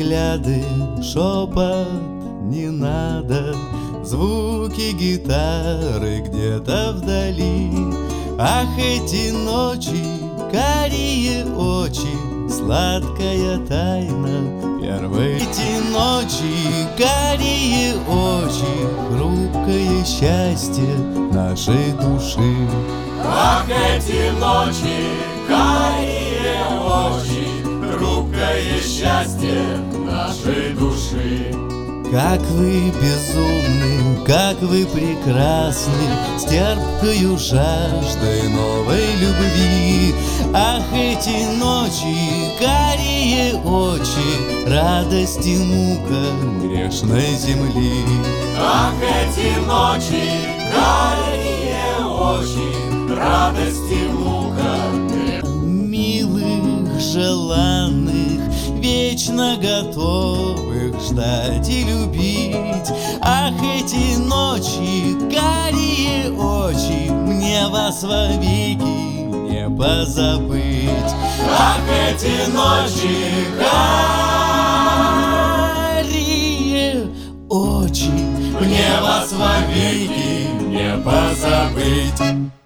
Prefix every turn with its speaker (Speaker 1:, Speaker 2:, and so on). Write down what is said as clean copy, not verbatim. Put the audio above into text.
Speaker 1: взгляды, шепот не надо, звуки гитары где-то вдали. Ах, эти ночи, карие очи, сладкая тайна первой. Эти ночи, карие очи, хрупкое счастье нашей души.
Speaker 2: Ах, эти ночи, карие очи, хрупкое счастье нашей души.
Speaker 1: Как вы безумны, как вы прекрасны, с терпкою жаждой новой любви. Ах, эти ночи, карие очи, радость и мука грешной земли.
Speaker 2: Ах, эти ночи, карие очи, радость и мука
Speaker 1: милых, желанных, вечно готовых ждать и любить. Ах, эти ночи, карие очи, мне вас вовеки не позабыть.
Speaker 2: Ах, эти ночи,
Speaker 1: карие очи,
Speaker 2: мне вас вовеки не позабыть.